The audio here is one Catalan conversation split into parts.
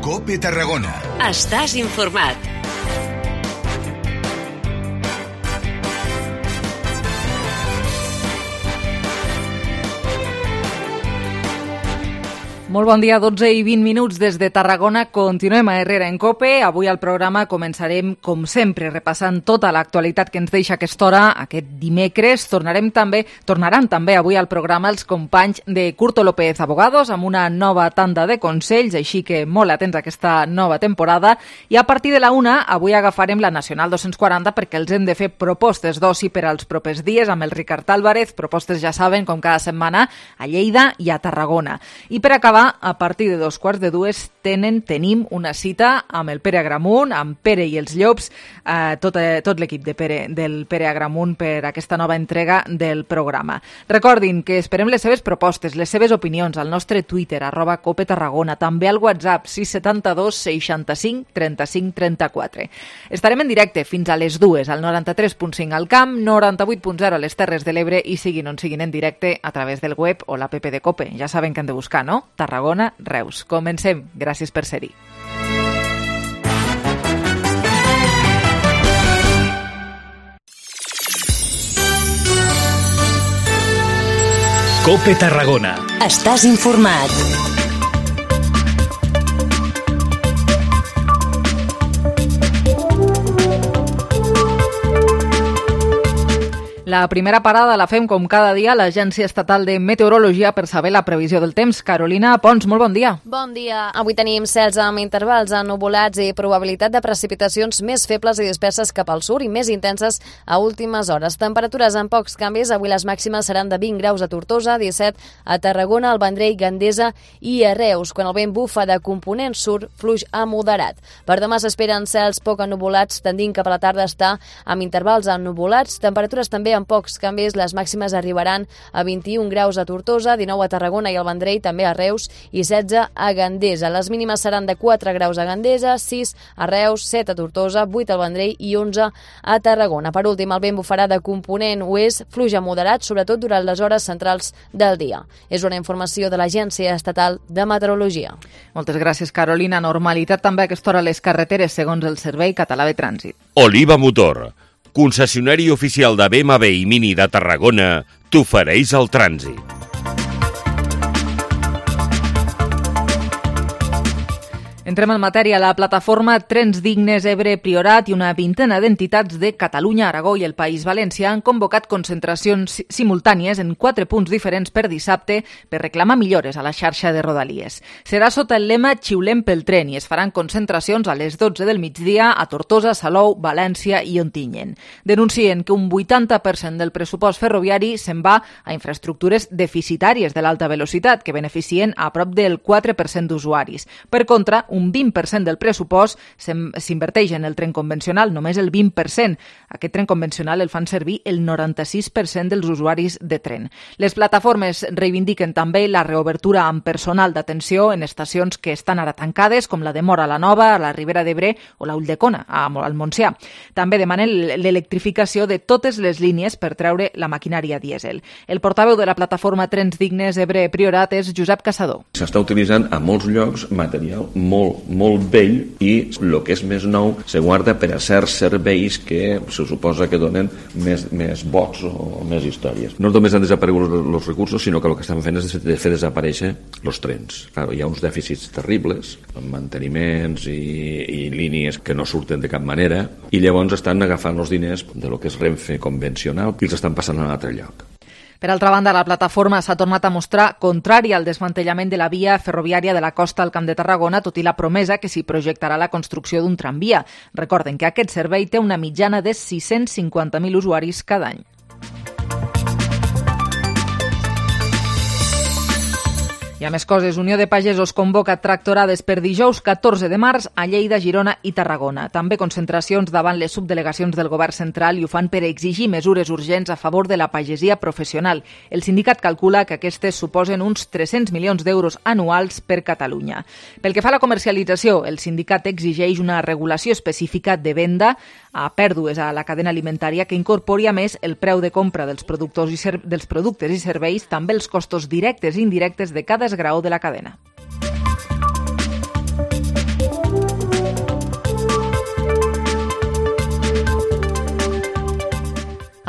COPE Tarragona. Estàs informat. Molt bon dia, 12 i 20 minuts des de Tarragona. Continuem a Herrera en COPE. Avui al programa començarem, com sempre, repassant tota l'actualitat que ens deixa aquesta hora, aquest dimecres. Tornaran també avui al programa els companys de Curto López Abogados amb una nova tanda de consells, així que molt atents a aquesta nova temporada. I a partir de la 1, avui agafarem la Nacional 240 perquè els hem de fer propostes d'oci per als propers dies amb el Ricard Álvarez. Propostes, ja saben, com cada setmana, a Lleida i a Tarragona. I per acabar, a partir de 2:45 tenim una cita amb el Pere Agramunt, amb Pere i els Llops, tot l'equip del Pere Agramunt per aquesta nova entrega del programa. Recordin que esperem les seves propostes, les seves opinions al nostre Twitter, @COPETarragona, també al WhatsApp 672 65 35 34. Estarem en directe fins a les 2 al 93.5 al Camp, 98.0 a les Terres de l'Ebre i siguin on siguin en directe a través del web o l'app de COPE. Ja saben que han de buscar, no? Tarragona, Reus. Comencem. Gràcies per ser-hi. COPE Tarragona. Estàs informat. La primera parada la fem, com cada dia, a l'Agència Estatal de Meteorologia per saber la previsió del temps. Carolina Pons, molt bon dia. Bon dia. Avui tenim cels amb intervals ennuvolats i probabilitat de precipitacions més febles i disperses cap al sud i més intenses a últimes hores. Temperatures amb pocs canvis. Avui les màximes seran de 20 graus a Tortosa, 17 a Tarragona, al Vendrell, Gandesa i a Reus, quan el vent bufa de component sud, fluix a moderat. Per demà s'esperen cels poc ennuvolats, tendint cap a la tarda a estar amb intervals ennuvolats. Temperatures també amb pocs canvis, les màximes arribaran a 21 graus a Tortosa, 19 a Tarragona i al Vendrell, també a Reus, i 16 a Gandesa. Les mínimes seran de 4 graus a Gandesa, 6 a Reus, 7 a Tortosa, 8 al Vendrell i 11 a Tarragona. Per últim, el vent bufarà de component oest, fluix a moderat, sobretot durant les hores centrals del dia. És una informació de l'Agència Estatal de Meteorologia. Moltes gràcies, Carolina. Normalitat també a aquesta hora a les carreteres, segons el Servei Català de Trànsit. Oliva Motor, concessionari oficial de BMW i Mini de Tarragona, t'ofereix el trànsit. Entrem en matèria. La plataforma Trens Dignes Ebre Priorat i una vintena d'entitats de Catalunya, Aragó i el País Valencià han convocat concentracions simultànies en 4 punts diferents per dissabte per reclamar millores a la xarxa de Rodalies. Serà sota el lema Xiulem pel tren i es faran concentracions a les 12 del migdia a Tortosa, Salou, València i Ontinyent. Denuncien que un 80% del pressupost ferroviari se'n va a infraestructures deficitàries de l'alta velocitat que beneficien a prop del 4% d'usuaris. Per contra, un 20% del pressupost s'inverteix en el tren convencional, només el 20%. Aquest tren convencional el fan servir el 96% dels usuaris de tren. Les plataformes reivindiquen també la reobertura amb personal d'atenció en estacions que estan ara tancades, com la de Móra la Nova, a la Ribera d'Ebre o la Ulldecona, al Montsià. També demanen l'electrificació de totes les línies per treure la maquinària dièsel. El portaveu de la plataforma Trens Dignes Ebre Priorat és Josep Caçador. S'està utilitzant a molts llocs material molt vell i el que és més nou se guarda per a certs serveis que se suposa que donen més vots o més històries. No només han desaparegut els recursos, sinó que el que estan fent és de fer desaparèixer els trens. Claro, hi ha uns dèficits terribles, amb manteniments i línies que no surten de cap manera, i llavors estan agafant els diners de lo que és Renfe convencional i els estan passant a un altre lloc. Per altra banda, la plataforma s'ha tornat a mostrar contrària al desmantellament de la via ferroviària de la costa al Camp de Tarragona, tot i la promesa que s'hi projectarà la construcció d'un tramvia. Recorden que aquest servei té una mitjana de 650.000 usuaris cada any. I a més coses, Unió de Pagesos convoca tractorades per dijous 14 de març a Lleida, Girona i Tarragona. També concentracions davant les subdelegacions del govern central i ho fan per exigir mesures urgents a favor de la pagesia professional. El sindicat calcula que aquestes suposen uns 300 milions d'euros anuals per Catalunya. Pel que fa a la comercialització, el sindicat exigeix una regulació específica de venda a pèrdues a la cadena alimentària que incorpori a més el preu de compra dels productes i serveis, també els costos directes i indirectes de cada esgraó de la cadena.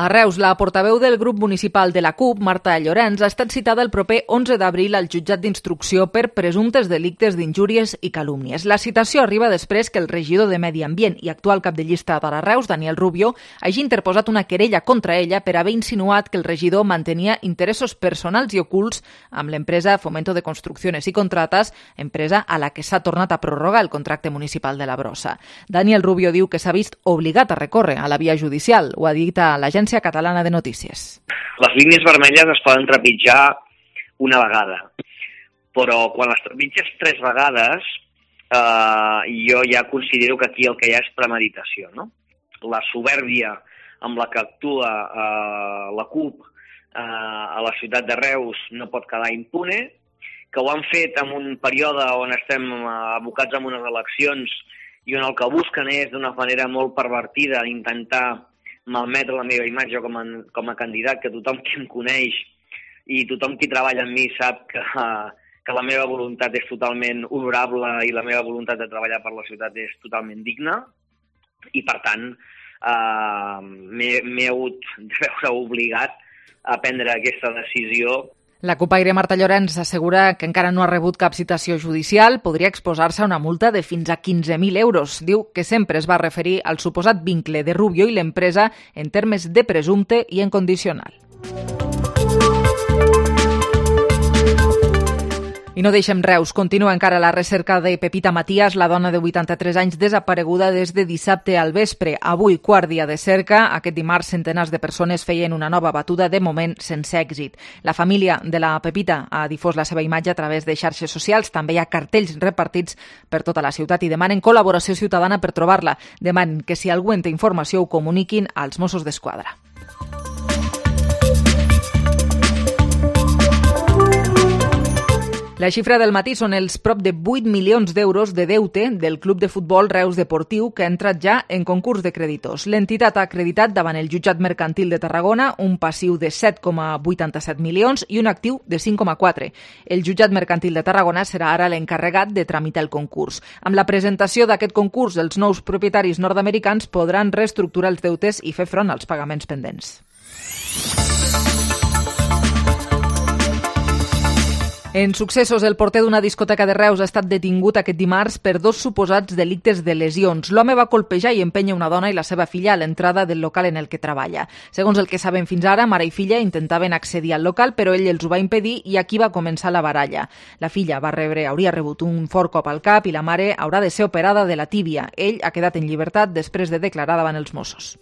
A Reus, la portaveu del grup municipal de la CUP, Marta Llorenç, ha estat citada el proper 11 d'abril al jutjat d'instrucció per presumptes delictes d'injúries i calúmnies. La citació arriba després que el regidor de Medi Ambient i actual cap de llista de Reus, Daniel Rubio, hagi interposat una querella contra ella per haver insinuat que el regidor mantenia interessos personals i ocults amb l'empresa Fomento de Construcciones y Contratas, empresa a la que s'ha tornat a prorrogar el contracte municipal de la brossa. Daniel Rubio diu que s'ha vist obligat a recórrer a la via judicial. Ho ha dit a l'Agència Catalana de Notícies. Les línies vermelles es poden trepitjar una vegada, però quan les trepitges 3 vegades, jo ja considero que aquí el que hi ha és premeditació, no? La supèrbia amb la que actua la CUP a la ciutat de Reus no pot quedar impune, que ho han fet en un període on estem abocats en unes eleccions i on el que busquen és, d'una manera molt pervertida, intentar malmetre la meva imatge com a candidat, que tothom qui em coneix i tothom qui treballa amb mi sap que la meva voluntat és totalment honorable i la meva voluntat de treballar per la ciutat és totalment digna, i per tant m'he hagut de veure obligat a prendre aquesta decisió. La cupaire Marta Llorenç assegura que encara no ha rebut cap citació judicial, podria exposar-se a una multa de fins a 15.000 euros. Diu que sempre es va referir al suposat vincle de Rubio i l'empresa en termes de presumpte i en condicional. I no deixem Reus. Continua encara la recerca de Pepita Matías, la dona de 83 anys desapareguda des de dissabte al vespre. Avui, quart dia de cerca. Aquest dimarts, centenars de persones feien una nova batuda, de moment sense èxit. La família de la Pepita ha difós la seva imatge a través de xarxes socials. També hi ha cartells repartits per tota la ciutat i demanen col·laboració ciutadana per trobar-la. Demanen que si algú en té informació ho comuniquin als Mossos d'Esquadra. La xifra del matí són els prop de 8 milions d'euros de deute del Club de Futbol Reus Deportiu, que ha entrat ja en concurs de creditors. L'entitat ha acreditat davant el Jutjat Mercantil de Tarragona un passiu de 7,87 milions i un actiu de 5,4. El Jutjat Mercantil de Tarragona serà ara l'encarregat de tramitar el concurs. Amb la presentació d'aquest concurs, els nous propietaris nord-americans podran reestructurar els deutes i fer front als pagaments pendents. En successos, el porter d'una discoteca de Reus ha estat detingut aquest dimarts per 2 suposats delictes de lesions. L'home va colpejar i empènyer una dona i la seva filla a l'entrada del local en el que treballa. Segons el que sabem fins ara, mare i filla intentaven accedir al local, però ell els ho va impedir i aquí va començar la baralla. La filla hauria rebut un fort cop al cap i la mare haurà de ser operada de la tíbia. Ell ha quedat en llibertat després de declarar davant els Mossos.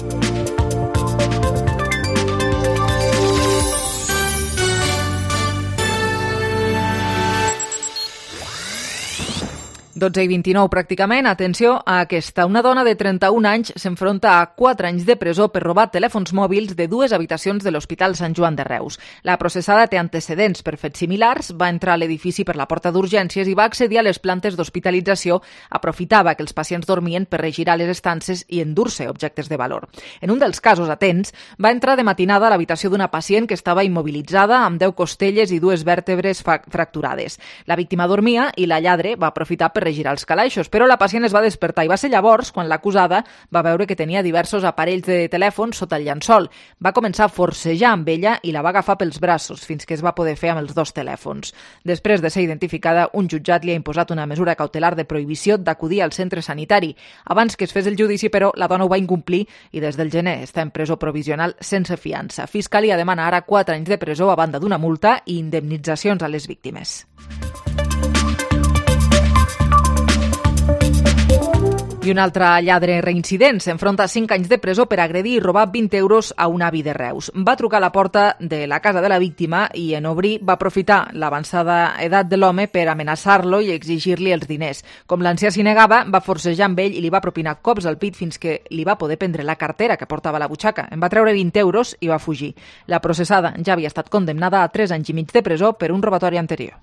i 29 pràcticament. Atenció a aquesta. Una dona de 31 anys s'enfronta a 4 anys de presó per robar telèfons mòbils de 2 habitacions de l'Hospital Sant Joan de Reus. La processada té antecedents per fets similars, va entrar a l'edifici per la porta d'urgències i va accedir a les plantes d'hospitalització. Aprofitava que els pacients dormien per regirar les estances i endur-se objectes de valor. En un dels casos atents, va entrar de matinada a l'habitació d'una pacient que estava immobilitzada amb 10 costelles i 2 vèrtebres fracturades. La víctima dormia i la lladre va aprofitar per regirar els calaixos, però la pacient es va despertar i va ser llavors quan l'acusada va veure que tenia diversos aparells de telèfon sota el llençol. Va començar a forcejar amb ella i la va agafar pels braços fins que es va poder fer amb els 2 telèfons. Després de ser identificada, un jutjat li ha imposat una mesura cautelar de prohibició d'acudir al centre sanitari. Abans que es fes el judici, però, la dona ho va incomplir i des del gener està en presó provisional sense fiança. Fiscalia demana ara 4 anys de presó a banda d'una multa i indemnitzacions a les víctimes. I un altre lladre reincident s'enfronta a 5 anys de presó per agredir i robar 20 euros a un avi de Reus. Va trucar a la porta de la casa de la víctima i en obrir va aprofitar l'avançada edat de l'home per amenaçar-lo i exigir-li els diners. Com l'ancià s'hi negava, va forcejar amb ell i li va propinar cops al pit fins que li va poder prendre la cartera que portava a la butxaca. En va treure 20 euros i va fugir. La processada ja havia estat condemnada a 3 anys i mig de presó per un robatori anterior.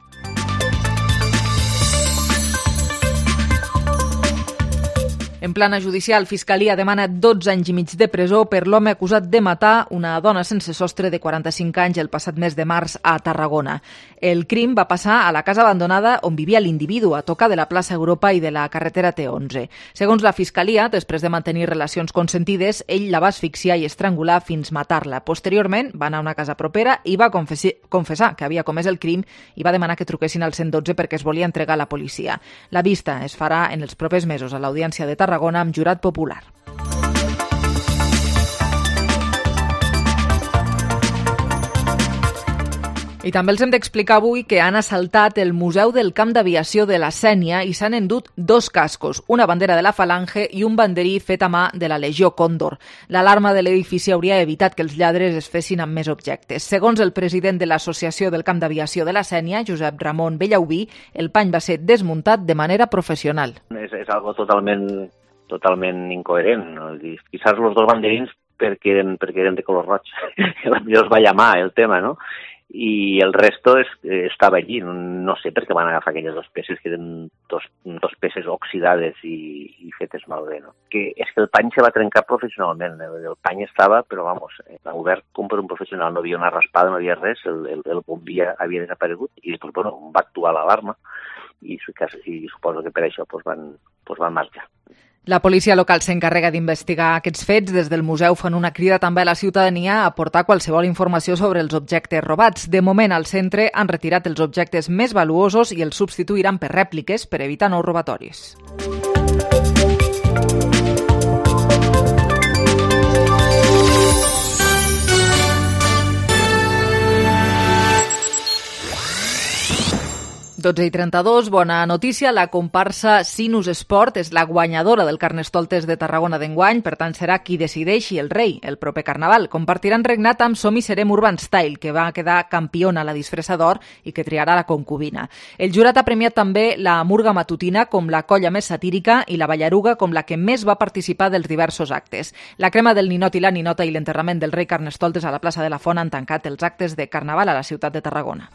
En plana judicial, Fiscalia demana 12 anys i mig de presó per l'home acusat de matar una dona sense sostre de 45 anys el passat mes de març a Tarragona. el crim va passar a la casa abandonada on vivia l'individu, a tocar de la plaça Europa i de la carretera T11. Segons la Fiscalia, després de mantenir relacions consentides, ell la va asfixiar i estrangular fins matar-la. Posteriorment, va anar a una casa propera i va confessar que havia comès el crim i va demanar que truquessin al 112 perquè es volia entregar a la policia. La vista es farà en els propers mesos a l'Audiència de Tarragona amb jurat popular. I també els hem d'explicar avui que han assaltat el Museu del Camp d'Aviació de la Sénia i s'han endut 2 cascos, una bandera de la Falange i un banderí fet a mà de la Legió Còndor. L'alarma de l'edifici hauria evitat que els lladres es fessin amb més objectes. Segons el president de l'Associació del Camp d'Aviació de la Sénia, Josep Ramon Bellaubí, el pany va ser desmuntat de manera professional. És algo totalment incoherent, no? Quizás los 2 banderins perquè eren de color roig. Els va llamar el tema, no? I el resto estava allí. No sé per què van agafar aquelles 2 peces, que eren dos peces oxidades i fetes malbé, no? És que el pany se va trencar professionalment. El pany estava, però vamos, obert com per un professional. No havia una raspada, no havia res, el bombí havia desaparegut i després, bueno, va actuar l'alarma i suposo que per això van marxar. La policia local s'encarrega d'investigar aquests fets. Des del museu fan una crida també a la ciutadania a aportar qualsevol informació sobre els objectes robats. De moment, al centre han retirat els objectes més valuosos i els substituiran per rèpliques per evitar nous robatoris. Dotze i 32, bona notícia. La comparsa Sinus Sport és la guanyadora del Carnestoltes de Tarragona d'enguany, per tant serà qui decideixi el rei el proper carnaval. Compartiran regnat amb Som i Serem Urban Style, que va quedar campiona a la disfressa d'or i que triarà la concubina. El jurat ha premiat també la Murga Matutina com la colla més satírica i la Ballaruga com la que més va participar dels diversos actes. La crema del ninot i la ninota i l'enterrament del rei Carnestoltes a la plaça de la Font han tancat els actes de carnaval a la ciutat de Tarragona.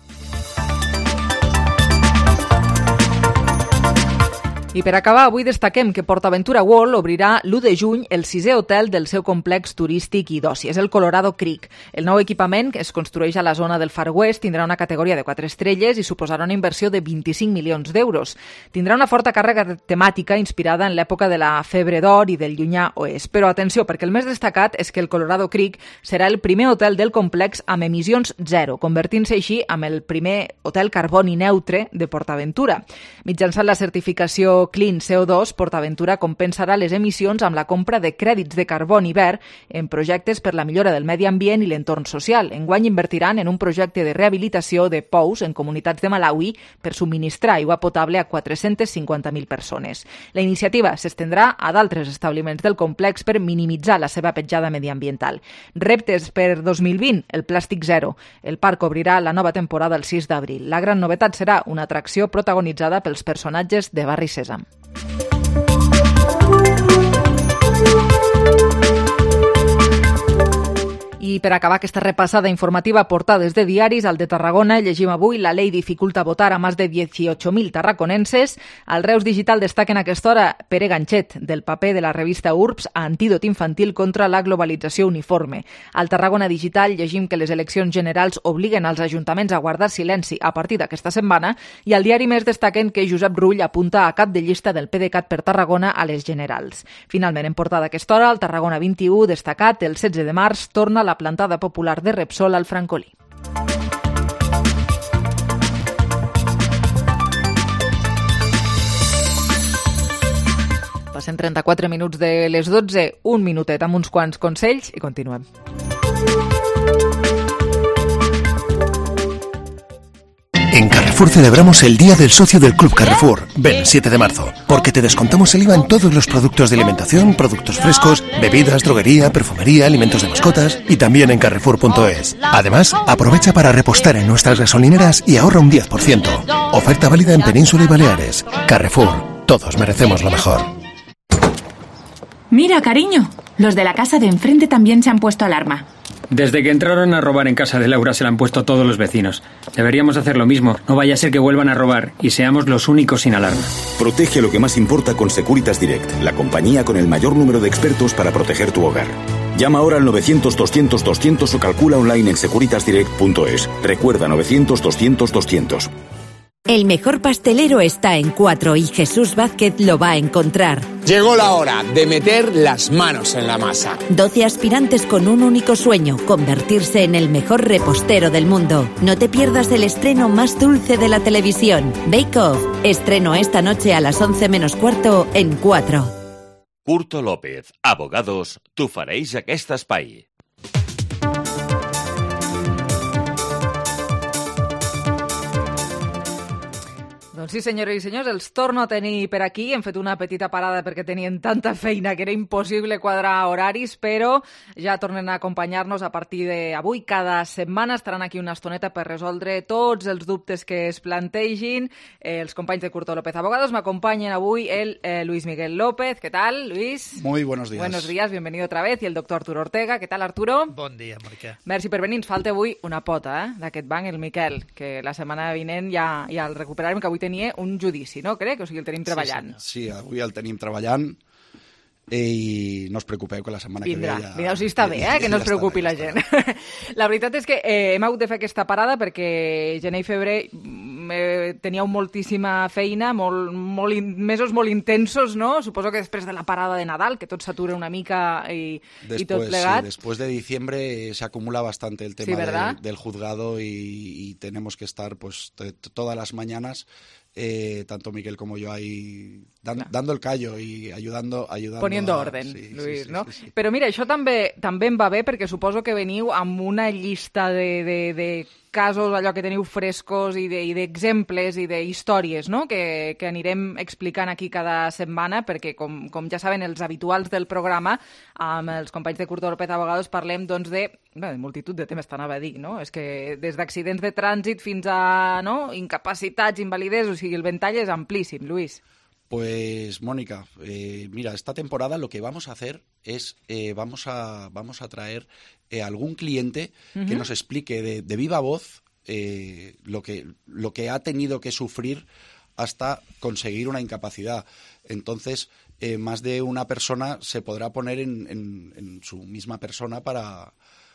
I per acabar, avui destaquem que PortAventura World obrirà l'1 de juny el 6è hotel del seu complex turístic i d'oci. És el Colorado Creek. El nou equipament, que es construeix a la zona del Far West, tindrà una categoria de 4 estrelles i suposarà una inversió de 25 milions d'euros. Tindrà una forta càrrega temàtica inspirada en l'època de la febre d'or i del llunyà oest. Però atenció, perquè el més destacat és que el Colorado Creek serà el primer hotel del complex amb emissions zero, convertint-se així amb el primer hotel carboni neutre de PortAventura. Mitjançant la certificació Clean CO2, PortAventura compensarà les emissions amb la compra de crèdits de carboni verd en projectes per la millora del medi ambient i l'entorn social. Enguany invertiran en un projecte de rehabilitació de pous en comunitats de Malawi per subministrar aigua potable a 450.000 persones. La iniciativa s'estendrà a d'altres establiments del complex per minimitzar la seva petjada mediambiental. Reptes per 2020, el plàstic zero. El parc obrirà la nova temporada el 6 d'abril. La gran novetat serà una atracció protagonitzada pels personatges de Barri Sèsam. I per acabar aquesta repassada informativa a portades de diaris, al de Tarragona llegim avui: la ley dificulta votar a más de 18.000 tarraconenses. Al Reus Digital destaquen a aquesta hora Pere Ganchet, del paper de la revista URBS a antídot infantil contra la globalització uniforme. Al Tarragona Digital llegim que les eleccions generals obliguen als ajuntaments a guardar silenci a partir d'aquesta setmana, i al diari Més destaquen que Josep Rull apunta a cap de llista del PDeCAT per Tarragona a les generals. Finalment, en portada a aquesta hora, al Tarragona 21 destacat: el 16 de març torna la plantada popular de Repsol al Francolí. Passen 34 minuts de les 12, un minutet amb uns quants consells i continuem. En Carrefour celebramos el Día del Socio del Club Carrefour. Ven, 7 de marzo, porque te descontamos el IVA en todos los productos de alimentación, productos frescos, bebidas, droguería, perfumería, alimentos de mascotas y también en Carrefour.es. Además, aprovecha para repostar en nuestras gasolineras y ahorra un 10%. Oferta válida en Península y Baleares. Carrefour, todos merecemos lo mejor. Mira, cariño, los de la casa de enfrente también se han puesto alarma. Desde que entraron a robar en casa de Laura se la han puesto todos los vecinos. Deberíamos hacer lo mismo. No vaya a ser que vuelvan a robar y seamos los únicos sin alarma. Protege lo que más importa con Securitas Direct, la compañía con el mayor número de expertos para proteger tu hogar. Llama ahora al 900-200-200 o calcula online en securitasdirect.es. Recuerda, 900-200-200. El mejor pastelero está en 4 y Jesús Vázquez lo va a encontrar. Llegó la hora de meter las manos en la masa. 12 aspirantes con un único sueño, convertirse en el mejor repostero del mundo. No te pierdas el estreno más dulce de la televisión, Bake Off. Estreno esta noche a las 11 menos cuarto en 4. Curto López, Abogados, t'ofereix aquest espai. Doncs sí, senyores i senyors, els torno a tenir per aquí. Hem fet una petita parada perquè tenien tanta feina que era impossible quadrar horaris, però ja tornen a acompanyar-nos a partir d'avui. Cada setmana estaran aquí una estoneta per resoldre tots els dubtes que es plantegin. Els companys de Curto López Abogados m'acompanyen avui el Luis Miguel López. ¿Qué tal, Luis? Muy buenos días. Buenos días, bienvenido otra vez. I el doctor Arturo Ortega. ¿Qué tal, Arturo? Bon dia, Mònica. Merci per venir. Ens falta avui una pota d'aquest banc, el Miquel, que la setmana vinent ja el recuperarem, que avui tenia un judici, no, crec? O sigui, el tenim treballant. Sí, avui el tenim treballant i no us preocupeu que la setmana vindrà, que ve ja... Vindrà, o sigui, està bé, que no es preocupi la gent. La veritat és que hem hagut de fer aquesta parada perquè gener i febrer teníeu moltíssima feina, mesos molt intensos, no? Suposo que després de la parada de Nadal, que tot s'atura una mica i tot plegat. Sí, después de diciembre se acumula bastante el tema del juzgado y tenemos que estar pues todas las mañanas tanto Miquel como yo ahí dando el callo y ayudando poniendo orden, Luis, sí, no? Sí. Però mira, això també em va bé perquè suposo que veniu amb una llista de casos, allò que teniu frescos i d'exemples i d'històries, no? Que anirem explicant aquí cada setmana perquè, com ja saben els habituals del programa, amb els companys de Curto López Abogados parlem doncs de multitud de temes, t'anava a dir, no? És que des d'accidents de trànsit fins a incapacitats, invalidesa, o sigui, el ventall és amplíssim, Luis. Pues, Mónica, mira, esta temporada lo que vamos a hacer es, vamos a traer algún cliente que nos explique de viva voz lo que ha tenido que sufrir hasta conseguir una incapacidad. Entonces, más de una persona se podrá poner en su misma persona para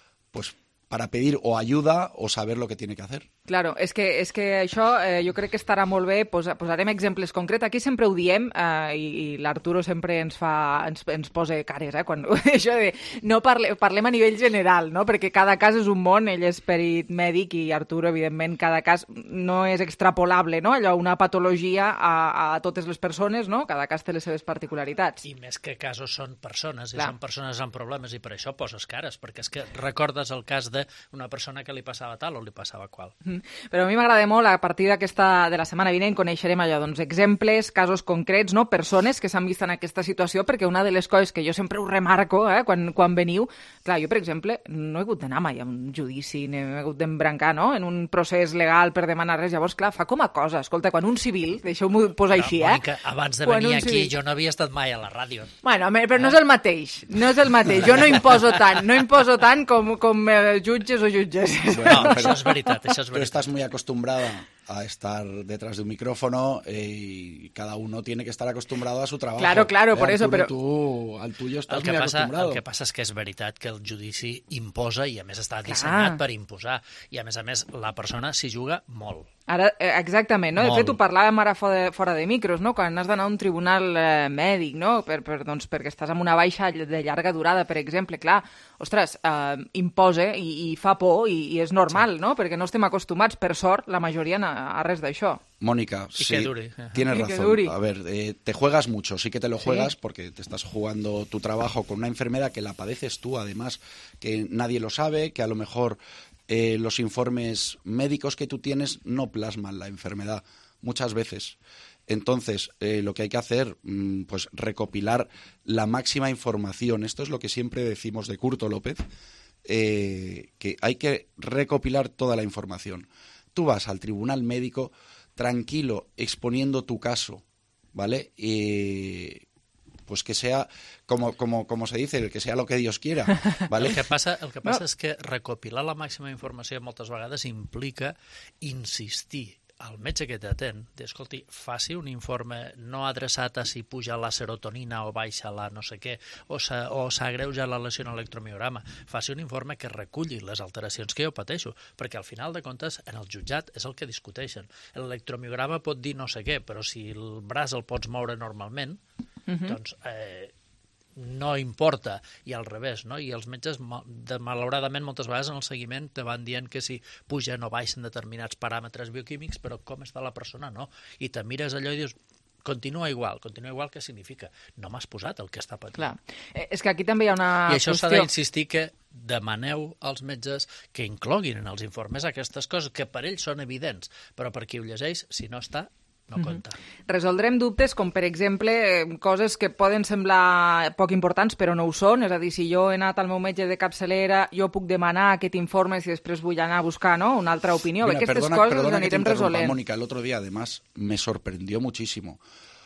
pedir o ayuda o saber lo que tiene que hacer. Claro, és que això jo crec que estarà molt bé. Posarem exemples concrets. Aquí sempre ho diem i l'Arturo sempre ens posa cares, quan això de no parlem a nivell general, no? Perquè cada cas és un món, ell és perit mèdic i Arturo, evidentment, cada cas no és extrapolable, no? Allò, una patologia a totes les persones, no? Cada cas té les seves particularitats. I més que casos són persones, i són persones amb problemes, i per això poses cares, perquè és que recordes el cas d'una persona que li passava tal o li passava qual. Però a mi m'agrada molt, a partir de la setmana vinent coneixerem allò, doncs, exemples, casos concrets, no? Persones que s'han vist en aquesta situació, perquè una de les coses que jo sempre ho remarco quan veniu, clar, jo, per exemple, no he hagut d'anar mai a un judici, no he hagut d'embrancar, no?, en un procés legal per demanar res. Llavors, clar, fa com a cosa. Escolta, quan un civil, deixeu-m'ho posar així, Mònica, abans de venir aquí jo no havia estat mai a la ràdio. Bueno, però no és el mateix, Jo no imposo tant com jutges o jutges. Bueno, això és veritat, Tú estás muy acostumbrada a estar detrás de un micrófono y cada uno tiene que estar acostumbrado a su trabajo. Claro, por eso, però... Tú, al tuyo estás muy acostumbrado. El que passa és que és veritat que el judici imposa i a més està dissenyat per imposar i a més la persona s'hi juga molt. Ara, exactament, no? De fet, ho parlàvem ara fora de micros, no? Quan has d'anar a un tribunal mèdic, no? Perquè estàs amb una baixa de llarga durada, per exemple, clar, ostres, imposa i fa por i és normal, no? Perquè no estem acostumats, per sort, la majoria a res d'això. Mónica, sí, tienes razón. A ver, te juegas mucho, sí que te lo juegas porque te estás jugando tu trabajo con una enfermedad que la padeces tú, además, que nadie lo sabe, que a lo mejor los informes médicos que tú tienes no plasman la enfermedad muchas veces. Entonces, lo que hay que hacer, pues recopilar la máxima información. Esto es lo que siempre decimos de Curto López, que hay que recopilar toda la información. Tú vas al tribunal médico tranquilo, exponiendo tu caso, ¿vale? Pues que sea, como se dice, que sea lo que Dios quiera, ¿vale? El que passa és que recopilar la màxima informació moltes vegades implica insistir el metge que t'atén, escolti, faci un informe no adreçat a si puja la serotonina o baixa la no sé què, o s'agreuja la lesió en l'electromiograma. Faci un informe que reculli les alteracions que jo pateixo, perquè al final de comptes en el jutjat és el que discuteixen. L'electromiograma pot dir no sé què, però si el braç el pots moure normalment, doncs no importa, i al revés, no? I els metges, malauradament, moltes vegades en el seguiment te van dient que si pugen o baixen determinats paràmetres bioquímics, però com està la persona, no. I te mires allò i dius, continua igual, què significa? No m'has posat el que està patint. Clar. És que aquí també hi ha una I això qüestió... s'ha d'insistir que demaneu als metges que incloguin en els informes aquestes coses que per ells són evidents, però per qui ho llegeix, si no està, no compta. Resoldrem dubtes com, per exemple, coses que poden semblar poc importants però no ho són, és a dir, si jo he anat al meu metge de capçalera, jo puc demanar aquest informe si després vull anar a buscar, ¿no?, una altra opinión. Mira, aquestes coses les anirem resolent. Mónica, el otro día además me sorprendió muchísimo.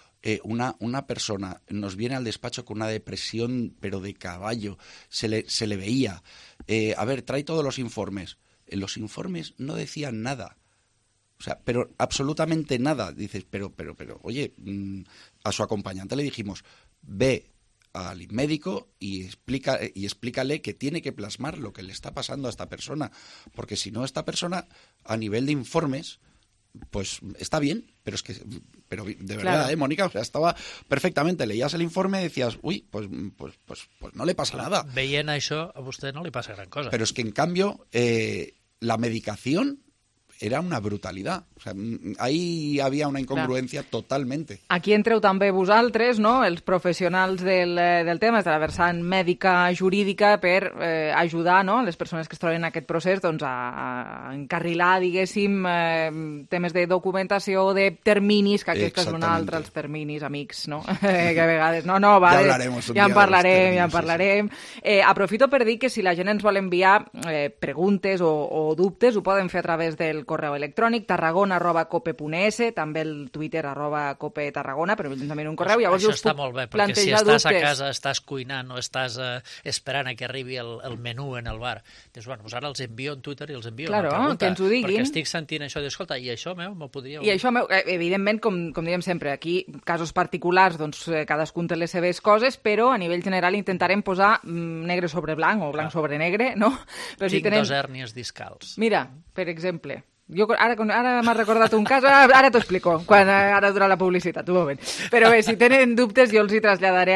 Una persona nos viene al despacho con una depresión pero de caballo, se le veía. A ver, trae todos los informes. Los informes no decían nada. O sea, pero absolutamente nada. Dices, pero, oye, a su acompañante le dijimos, ve al médico y explícale que tiene que plasmar lo que le está pasando a esta persona. Porque si no, esta persona, a nivel de informes, pues está bien, pero de verdad, claro. Mónica, o sea, estaba perfectamente, leías el informe y decías, uy, pues no le pasa nada. Veient això, a vostè no li passa gran cosa. Pero es que en cambio, la medicación era una brutalidad. O sea, ahí había una incongruencia totalmente. Aquí entreu també vosaltres, no?, els professionals del tema, de la vessant mèdica jurídica, per ajudar, no?, les persones que es troben en aquest procés, doncs, a encarrilar, diguéssim, temes de documentació, de terminis, que aquesta és una altra, els terminis, amics, no?, que a vegades... No, ja en parlarem. Aprofito per dir que si la gent ens vol enviar preguntes o dubtes, ho poden fer a través del correu electrònic tarragona@cope.es, també el Twitter @copetarragona, però també en un correu. Llavors això està molt bé, perquè si estàs a casa, estàs cuinant o estàs esperant que arribi el menú en el bar, dius, bueno, ara els envio en Twitter i els envio una pregunta, que ens ho diguin. Perquè estic sentint això d'escolta, i això meu m'ho podríeu... I això meu, evidentment, com diem sempre, aquí, casos particulars, doncs cadascun té les seves coses, però a nivell general intentarem posar negre sobre blanc o blanc sobre negre, no? Però Tinc dos hèrnies discals. Mira, per exemple... Ara m'has recordat un cas, ara t'ho explico, ara durant la publicitat, un moment. Però bé, si tenen dubtes jo els hi traslladaré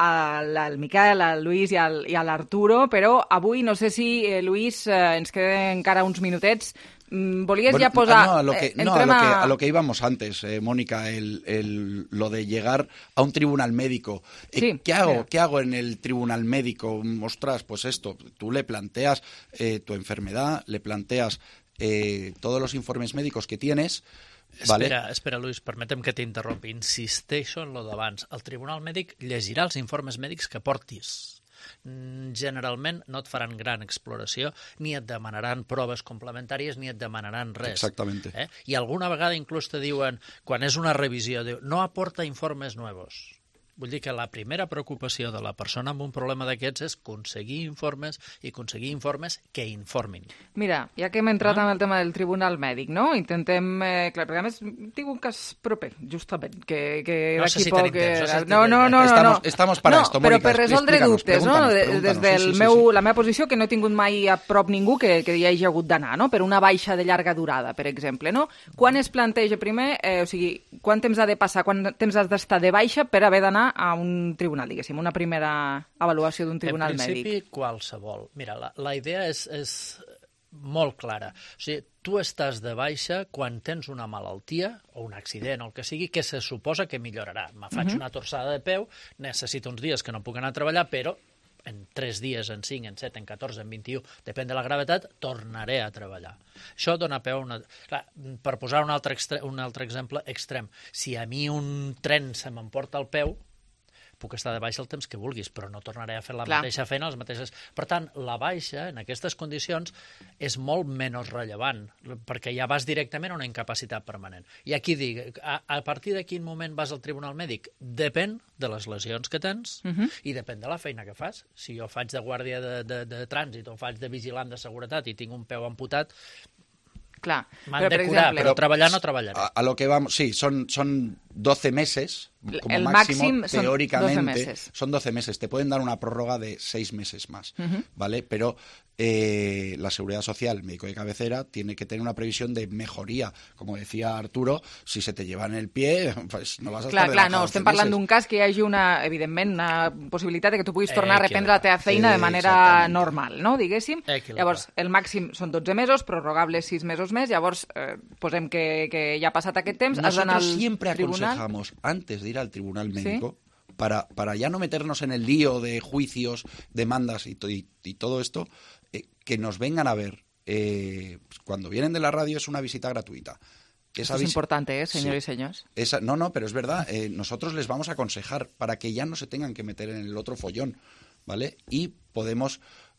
al Miquel, al Luis i a l'Arturo, però avui no sé si, Luis, ens queden encara uns minutets. ¿Volies ya posar...? A lo que íbamos antes, Mónica, lo de llegar a un tribunal médico. Sí, ¿Qué hago en el tribunal médico? Ostras, pues esto, tú le planteas tu enfermedad, le planteas todos los informes médicos que tienes. ¿Vale? Espera, Luis, permetem que t'interrompi. Insisteixo en lo d'abans. El tribunal mèdic llegirà els informes mèdics que portis. Generalment no et faran gran exploració, ni et demanaran proves complementàries, ni et demanaran res. Exactamente. I alguna vegada inclús te diuen, quan és una revisió, no aporta informes nuevos. Vull dir que la primera preocupació de la persona amb un problema d'aquests és aconseguir informes que informin. Mira, ja que hem entrat en el tema del tribunal mèdic, no? Intentem... Clar, perquè a més tinc un cas proper, justament, que no sé si tenim temps. No. Estamos para esto, Mónica. Però per resoldre dubtes, no? Des de la meva posició, que no he tingut mai a prop ningú que hi hagi hagut d'anar, no? Per una baixa de llarga durada, per exemple, no? Quan es planteja primer, o sigui, quant temps ha de passar, quant temps has d'estar de baixa per haver d'anar a un tribunal, diguéssim, una primera avaluació d'un tribunal mèdic? En principi, qualsevol. Mira, la idea és molt clara. O sigui, tu estàs de baixa quan tens una malaltia o un accident o el que sigui que se suposa que millorarà. Me faig una torçada de peu, necessito uns dies que no puc anar a treballar, però en 3 dies, en 5, en 7, en 14, en 21, depèn de la gravetat, tornaré a treballar. Això dona peu a una... Clar, per posar un altre exemple extrem, si a mi un tren se m'emporta el peu, puc estar de baixa el temps que vulguis, però no tornaré a fer la mateixa feina, les mateixes... Per tant, la baixa, en aquestes condicions, és molt menys rellevant, perquè ja vas directament a una incapacitat permanent. I aquí dic, a partir de quin moment vas al tribunal mèdic? Depèn de les lesions que tens i depèn de la feina que fas. Si jo faig de guàrdia de trànsit o faig de vigilant de seguretat i tinc un peu amputat, Clar. M'han de curar, però treballar no treballaré. A lo que vamos, sí, son 12 meses, como el máximo, son teóricamente, 12 meses. son 12 meses. Te pueden dar una prórroga de 6 meses más, ¿vale? Pero la Seguridad Social, el médico de cabecera, tiene que tener una previsión de mejoria. Como decía Arturo, si se te lleva en el pie, pues no vas a estar Clar, no, estem parlant d'un cas que hi hagi evidentment, una possibilitat de que tu puguis tornar a reprendre la teva feina de manera normal, no? Diguéssim. Llavors, el màxim són 12 mesos, prorrogables 6 mesos més, llavors posem que ja ha passat aquest temps, has d'anar al siempre tribunal. Aconsejamos, antes de ir al tribunal médico, ¿sí? para ya no meternos en el lío de juicios, demandas y todo esto, que nos vengan a ver. Cuando vienen de la radio es una visita gratuita. Esto es importante, señores y señores. No, pero es verdad. Nosotros les vamos a aconsejar para que ya no se tengan que meter en el otro follón, ¿vale? Y podemos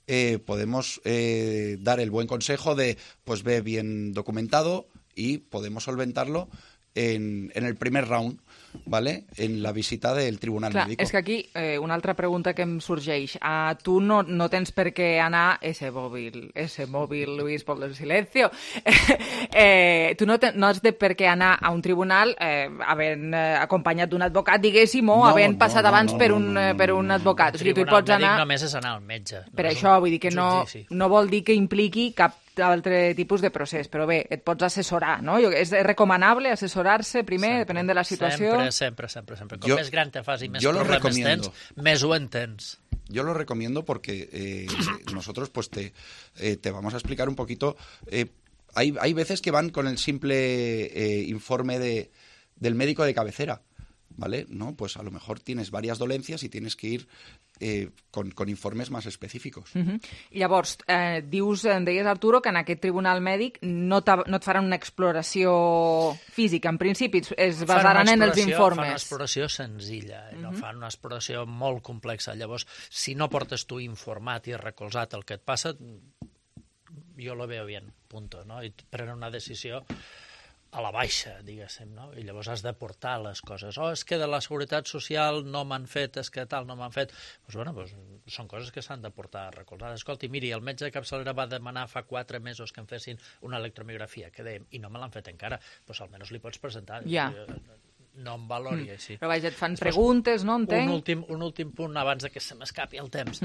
dar el buen consejo de, pues ve bien documentado y podemos solventarlo en el primer round, ¿vale? En la visita del tribunal médico. És que aquí una altra pregunta que em sorgeix. Tu no tens per què anar... Ese móvil, Luis, por el silencio. Tu no has de per què anar a un tribunal havent acompanyat d'un advocat, diguéssim, o havent passat abans per un advocat. O sigui, tu hi pots anar... Només és anar al metge. Per això, vull dir que no vol dir que impliqui cap altre tipus de procés, però bé, et pots assessorar, no? És recomanable assessorar-se primer, depenent de la situació? Sempre. Com més gran te fas i més problemes tens, més ho entens. Yo lo recomiendo porque nosotros pues te vamos a explicar un poquito. Hay veces que van con el simple informe del médico de cabecera, ¿vale? No, pues a lo mejor tienes varias dolencias y tienes que ir con informes más específicos. Llavors, deies, Arturo, que en aquest tribunal mèdic no et faran una exploració física. En principi es basaran en els informes. Fan una exploració senzilla, no fan una exploració molt complexa. Llavors, si no portes tu informat i recolzat el que et passa, jo lo veo bien, punto, no? I prenen una decisió a la baixa, diguéssim, no? I llavors has de portar les coses. És que de la Seguretat Social no m'han fet, és que tal, no m'han fet... Són coses que s'han de portar recolzades. Escolti, miri, el metge de capçalera va demanar fa 4 mesos que em fessin una electromiografia, que dèiem, i no me l'han fet encara. Doncs almenys li pots presentar. Ja. No em valori així. Però vaja, et fan preguntes, no? Entenc. Un últim punt abans de que se m'escapi el temps.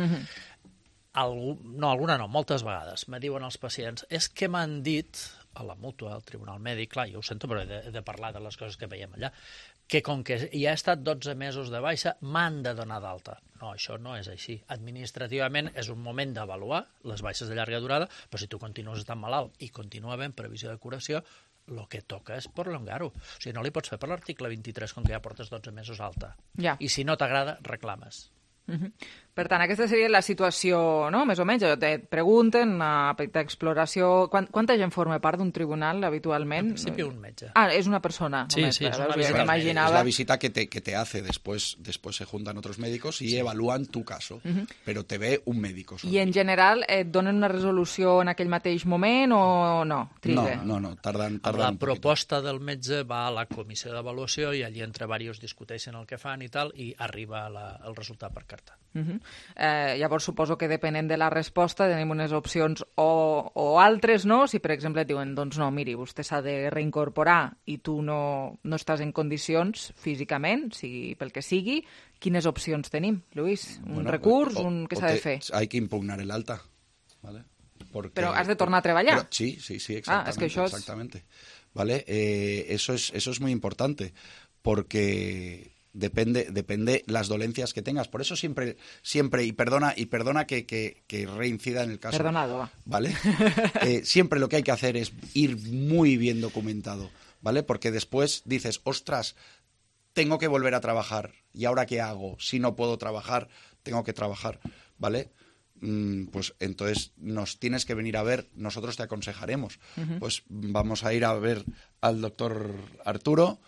Moltes vegades me diuen els pacients, és que m'han dit a la mútua, al tribunal mèdic, clar, jo ho sento, però he de parlar de les coses que veiem allà, que com que ja he estat 12 mesos de baixa, m'han de donar d'alta. No, això no és així. Administrativament és un moment d'avaluar les baixes de llarga durada, però si tu continues estant malalt i continua havent previsió de curació, el que toca és prolongar-ho. O sigui, no li pots fer per l'article 23 com que ja portes 12 mesos alta. Ja. I si no t'agrada, reclames. Per tant, aquesta seria la situació, no? Més o menys, et pregunten, una petita exploració... Quanta gent forma part d'un tribunal, habitualment? En principi, un metge. És una persona. Sí, només, és una visita. Es la visita que te hace. Después se juntan otros médicos y evalúan tu caso. Pero te ve un médico. I en general et donen una resolució en aquell mateix moment o no? Triga? No, tardan la proposta del metge va a la comissió d'avaluació i allí entre diversos discuteixen el que fan i tal, i arriba el resultat per carta. Llavors suposo que depenent de la resposta tenim unes opcions o altres, no? Si per exemple et diuen, doncs no, miri, vostè s'ha de reincorporar i tu no estàs en condicions físicament, sigui pel que sigui, quines opcions tenim, Lluís? Un recurs? Què s'ha de fer? Hay que impugnar el alta, ¿vale? Però has de tornar a treballar? Sí, exactamente. És que això exactamente. ¿Vale? Eso es muy importante, porque depende las dolencias que tengas. Por eso siempre y perdona que reincida en el caso. Perdonado. ¿Vale? Siempre lo que hay que hacer es ir muy bien documentado, ¿vale? Porque después dices, ostras, tengo que volver a trabajar. ¿Y ahora qué hago? Si no puedo trabajar, tengo que trabajar, ¿vale? Pues entonces nos tienes que venir a ver, nosotros te aconsejaremos. Pues vamos a ir a ver al doctor Arturo.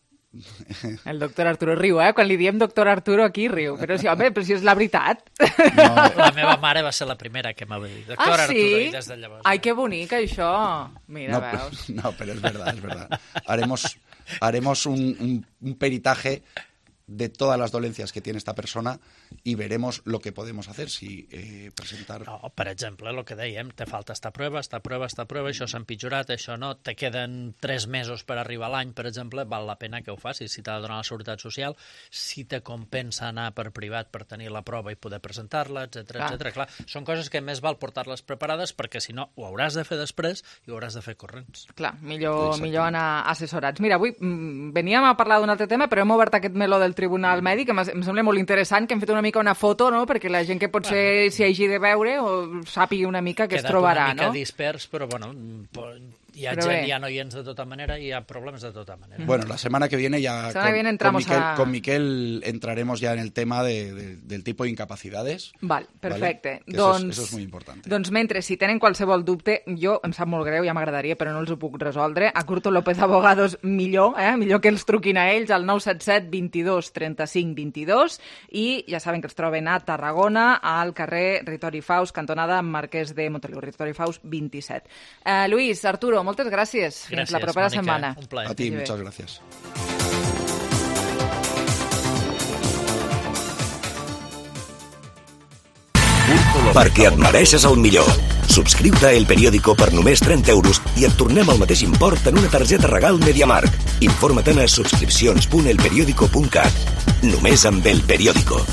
El doctor Arturo riu, Quan li diem doctor Arturo aquí riu. Però si és la veritat. No. La meva mare va ser la primera que m'ha dit doctor Arturo, sí? I des de llavors... Ai, que bonic, això. Mira, veus. No, pero es verdad. Haremos un peritaje de todas las dolencias que tiene esta persona y veremos lo que podemos hacer, si presentar... No, per exemple, el que dèiem, te falta esta prova, això s'ha empitjorat, això no, te queden 3 mesos per arribar a l'any, per exemple, val la pena que ho facis, si t'ha de donar la Seguretat Social, si te compensa anar per privat per tenir la prova i poder presentar-la, etc. Clar, són coses que més val portar-les preparades perquè si no ho hauràs de fer després i ho hauràs de fer corrents. Clar, millor anar assessorats. Mira, avui veníem a parlar d'un altre tema, però hem obert aquest meló del Tribunal Mèdic, que em sembla molt interessant, que hem fet una mica una foto, no?, perquè la gent que potser s'hi hagi de veure o sàpiga una mica què es trobarà, no? Quedat una mica dispers, però bueno, hi ha gent, hi ha noients de tota manera i hi ha problemes de tota manera. Bueno, la semana que viene ya con Miquel entraremos ya en el tema del tipo de incapacidades. Val, perfecte. ¿Vale? Doncs, eso es muy importante. Doncs mentre, si tenen qualsevol dubte, jo em sap molt greu, ja m'agradaria, però no els ho puc resoldre. A Curto López Abogados millor que els truquin a ells al 977 22 35 22 i ja saben que els troben a Tarragona, al carrer Ritori Faus, cantonada Marquès de Montoliu, Ritori Faus 27. Luis, Arturo, moltes gràcies. Fins la propera setmana. Un plaer. A ti, muchas gracias. Perquè et mereixes el millor. Subscriu-te a El Periódico per només 30 euros i et tornem el mateix import en una targeta regal MediaMarkt. Informa-te'n a subscripcions.elperiodico.cat. Només amb El Periódico.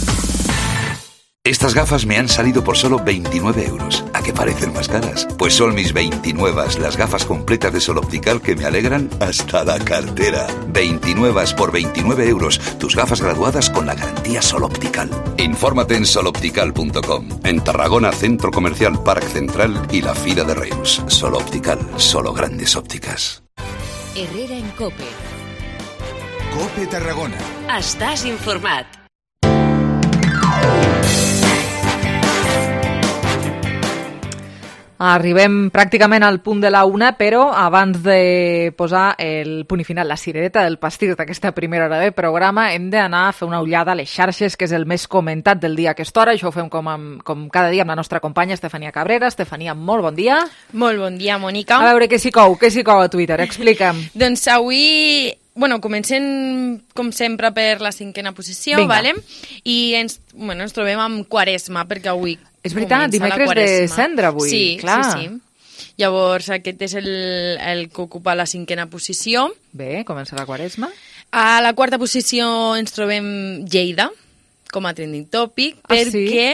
Estas gafas me han salido por solo 29 euros. ¿A qué parecen más caras? Pues son mis 29, las gafas completas de Sol Optical que me alegran hasta la cartera. 29 por 29 euros. Tus gafas graduadas con la garantía Sol Optical. Infórmate en soloptical.com. En Tarragona, Centro Comercial Parc Central y la Fira de Reus. Sol Optical, solo grandes ópticas. Herrera en COPE. COPE Tarragona. Estàs informat. Arribem pràcticament al punt de la 1, però abans de posar el punt i final, la cirereta del pastís d'aquesta primera hora de programa, hem d'anar a fer una ullada a les xarxes, que és el més comentat del dia a aquesta hora. Això ho fem com cada dia amb la nostra companya Estefania Cabrera. Estefania, molt bon dia. Molt bon dia, Mònica. A veure, què s'hi cou a Twitter? Explica'm. Doncs avui... comencem, com sempre, per la 5ª posició, vale? I ens trobem amb Quaresma, perquè avui és veritat, dimecres de cendra avui. Sí, clar. Sí. Llavors, aquest és el que ocupa la 5ª posició. Bé, comença la Quaresma. A la 4ª posició ens trobem Lleida, com a trending topic, perquè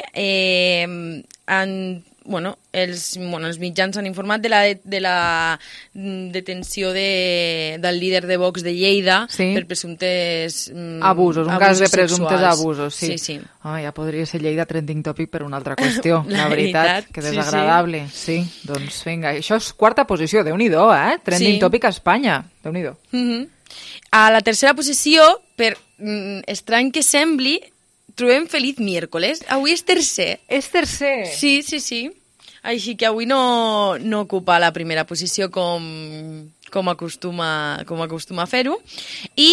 els mitjans han informat de la detenció del líder de Vox de Lleida per presumptes abusos, un cas de presumptes abusos. Sí. Ja podria ser Lleida trending topic per una altra qüestió, la veritat, que desagradable. Sí, doncs vinga, això és 4ª posició, Déu-n'hi-do, trending topic a Espanya, Déu-n'hi-do. A la 3ª posició, per estrany que sembli, trobem Feliz Miércoles. Avui és tercer. És tercer? Sí. Així que avui no ocupa la primera posició com acostuma a fer-ho. I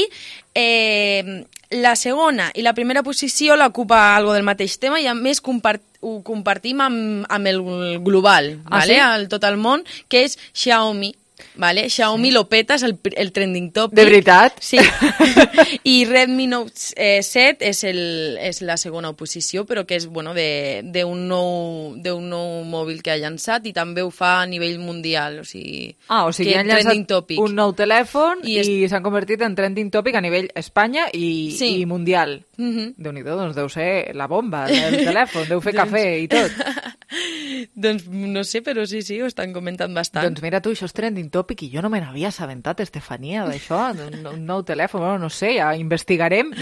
la segona i la primera posició l'ocupa algo del mateix tema i a més ho compartim amb el global, vale? Sí? Tot el món, que és Xiaomi. Vale? Xiaomi lo peta, és el trending topic. De veritat? Sí. I Redmi Note 7 és la segona posició, però que és d'un nou mòbil que ha llançat i també ho fa a nivell mundial. O sigui que han llançat un nou telèfon i s'han convertit en trending topic a nivell Espanya i mundial. Déu-n'hi-do, doncs deu ser la bomba del telèfon, deu fer cafè i tot. Doncs no sé, però sí, ho estan comentant bastant. Doncs mira tu, això és trending topic i jo no me n'havia assabentat, Estefania, d'això, un nou telèfon. Bueno, no sé, ja investigarem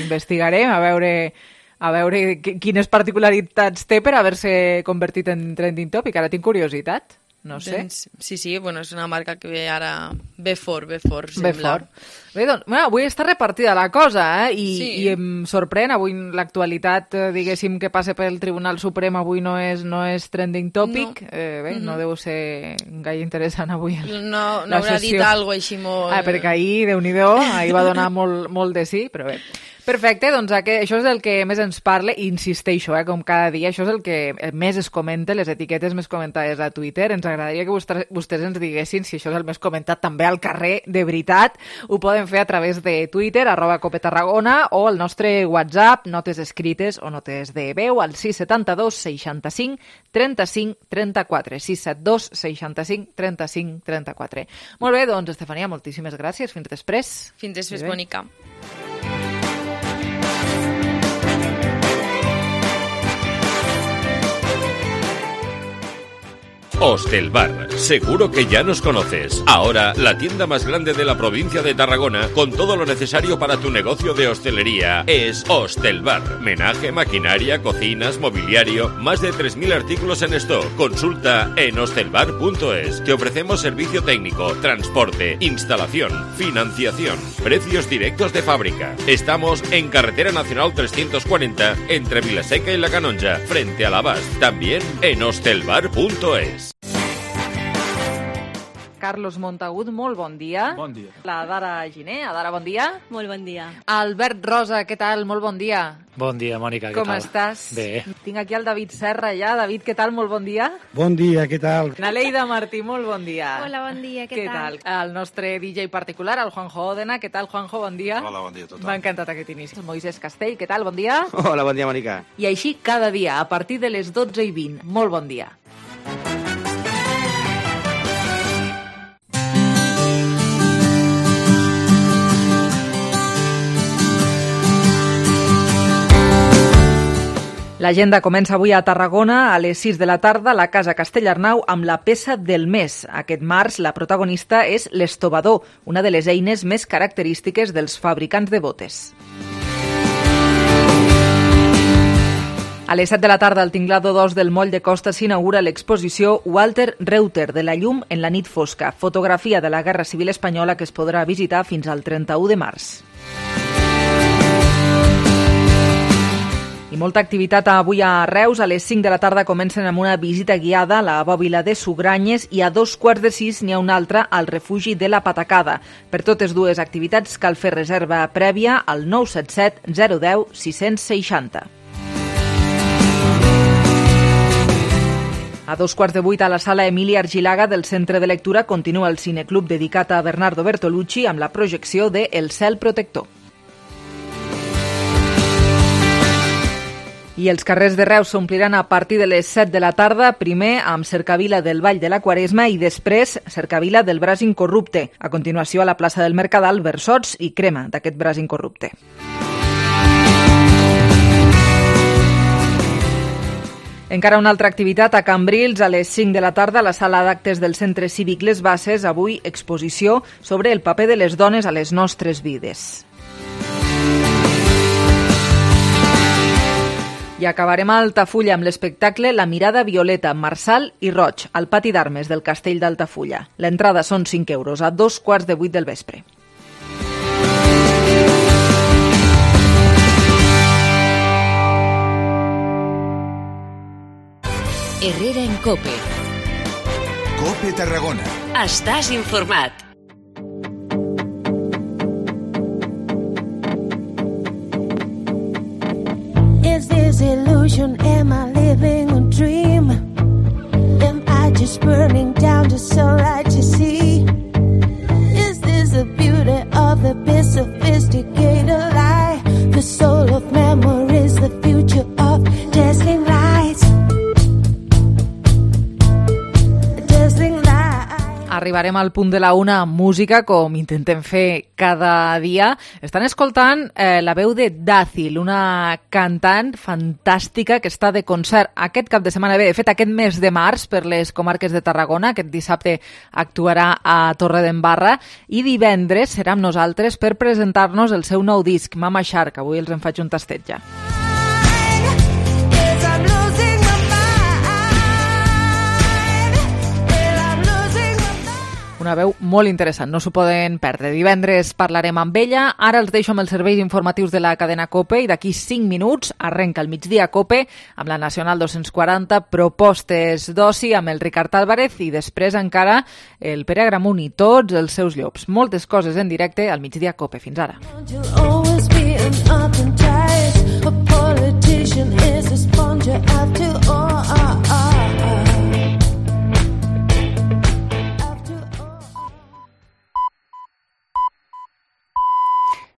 a veure quines particularitats té per haver-se convertit en trending topic. Ara tinc curiositat. No sé. Doncs, sí, és una marca que ara ve fort, sembla. Ve fort. Bé, doncs, avui està repartida la cosa, i em sorprèn. Avui l'actualitat, diguéssim, que passa pel Tribunal Suprem avui no és trending topic. No deu ser gaire interessant avui no haurà dit alguna cosa així molt... perquè ahir, Déu-n'hi-do, ahir va donar molt de sí, però bé. Perfecte, doncs això és el que més ens parla, i insisteixo, com cada dia, això és el que més es comenta, les etiquetes més comentades a Twitter. Ens agradaria que vostès ens diguessin si això és el més comentat també al carrer, de veritat. Ho poden poden fer a través de Twitter, @copetarragona, o el nostre WhatsApp, notes escrites o notes de veu, al 672 65 35 34. 672 65 35 34. Molt bé, doncs, Estefania, moltíssimes gràcies. Fins després. Fins després, Mònica. Hostelbar, seguro que ya nos conoces. Ahora, la tienda más grande de la provincia de Tarragona, con todo lo necesario para tu negocio de hostelería, es Hostelbar. Menaje, maquinaria, cocinas, mobiliario, más de 3.000 artículos en stock. Consulta en hostelbar.es. Te ofrecemos servicio técnico, transporte, instalación, financiación, precios directos de fábrica. Estamos en Carretera Nacional 340, entre Vilaseca y La Canonja, frente a l'Abast. También en hostelbar.es. Carlos Montagut, molt bon dia. Bon dia. La Dara Giner. Dara, bon dia. Molt bon dia. Albert Rosa, què tal? Molt bon dia. Bon dia, Mònica, què Com tal? estàs? Bé. Tinc aquí el David Serra ja. David, què tal? Molt bon dia. Bon dia, què tal? Naleida Martí, molt bon dia. Hola, bon dia, què tal? El nostre DJ particular, el Juanjo Òdena. Què tal, Juanjo? Bon dia. Hola, bon dia a tothom. M'ha encantat aquest inici. El Moisés Castell, què tal? Bon dia. Hola, bon dia, Mònica. I així cada dia, a partir de les 12:20. Molt bon dia. L'agenda comença avui a Tarragona a les 6 de la tarda a la Casa Castellarnau amb la peça del mes. Aquest març la protagonista és l'estovador, una de les eines més característiques dels fabricants de botes. A les 7 de la tarda al Tinglado 2 del Moll de Costa s'inaugura l'exposició Walter Reuter, de la llum en la nit fosca, fotografia de la Guerra Civil Espanyola que es podrà visitar fins al 31 de març. I molta activitat avui a Reus. A les 5 de la tarda comencen amb una visita guiada a la bòbila de Sugranyes i a 5:15 n'hi ha una altra al refugi de la Patacada. Per totes dues activitats cal fer reserva prèvia al 977 010 660. A 7:15 a la sala Emília Argilaga del Centre de Lectura continua el cineclub dedicat a Bernardo Bertolucci amb la projecció de El cel protector. I els carrers de Reus s'ompliran a partir de les 7 de la tarda, primer amb Cercavila del Vall de la Quaresma i després Cercavila del Braç Incorrupte. A continuació a la plaça del Mercadal, versots i crema d'aquest Braç Incorrupte. Encara una altra activitat a Cambrils a les 5 de la tarda a la sala d'actes del Centre Cívic Les Basses, avui exposició sobre el paper de les dones a les nostres vides. I acabarem a Altafulla amb l'espectacle La mirada violeta, Marçal i Roig, al pati d'armes del Castell d'Altafulla. L'entrada són 5 euros a 7:15 del vespre. Herrera en COPE. COPE Tarragona. Estàs informat. Is this illusion? Am I living a dream? Am I just burning down to sunlight to see? Is this the beauty of the bit sophisticated lie? The soul of memories, the future of dazzling lights. Dazzling lights. Arribarem al punt de la una amb música, com intentem fer cada dia. Estan escoltant la veu de Dàcil, una cantant fantàstica que està de concert aquest cap de setmana. Bé, de fet, aquest mes de març per les comarques de Tarragona. Aquest dissabte actuarà a Torredembarra i divendres serà amb nosaltres per presentar-nos el seu nou disc, Mama Shark. Avui els en faig un tastet ja. Una veu molt interessant, no s'ho poden perdre. Divendres parlarem amb ella, ara els deixo amb els serveis informatius de la cadena COPE i d'aquí 5 minuts arrenca el migdia COPE amb la Nacional 240, propostes d'oci amb el Ricard Álvarez i després encara el Pere Agramunt i tots els seus llops. Moltes coses en directe al migdia COPE. Fins ara.